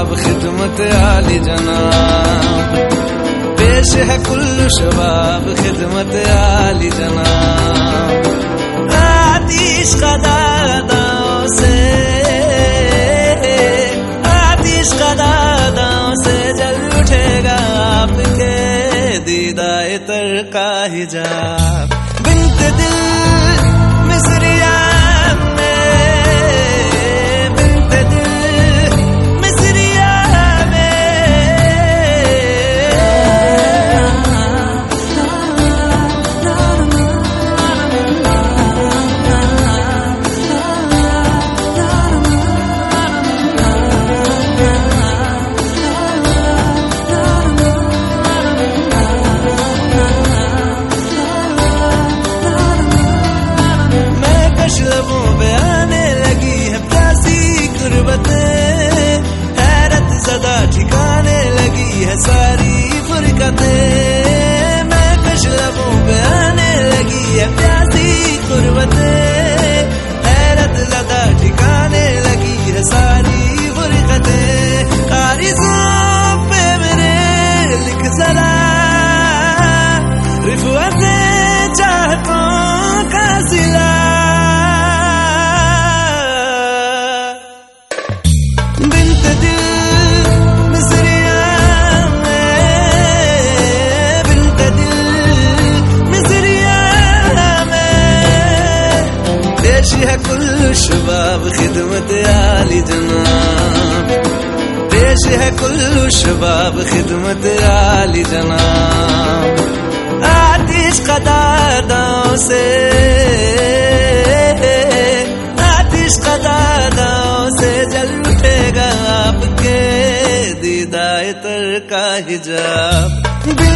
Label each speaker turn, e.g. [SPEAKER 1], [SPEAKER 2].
[SPEAKER 1] शबाब खिदमत आली जनाब, पेश है कुल्लू शबाब खिदमत आली जनाब। आतिश कदादाओं से, आतिश कदादाओं से जल उठेगा आपके दीदाए तर का हिजाब। बिन्त दिल मिसरिया लबों पे आने लगी है प्यासी गुर्बतें, हैरत ज़दा ठिकाने लगी है सारी फुरकतें। मैं कश लबों पे आने लगी है प्यासी गुर्बतें, हैरत ज़दा ठिकाने लगी है सारी फुरकतें। कारिज़ों पे मेरे लिख ज़रा रिफ़अतें चाहतों का सिला। पेश है कुल्लू शबाब खिदमत आली जनाब, पेश है कुल्लू शबाब खिदमत आली जनाब। आतिश कदादाओं से, आतिश कदादाओं से जल उठेगा आपके दीदाए तर का हिजाब।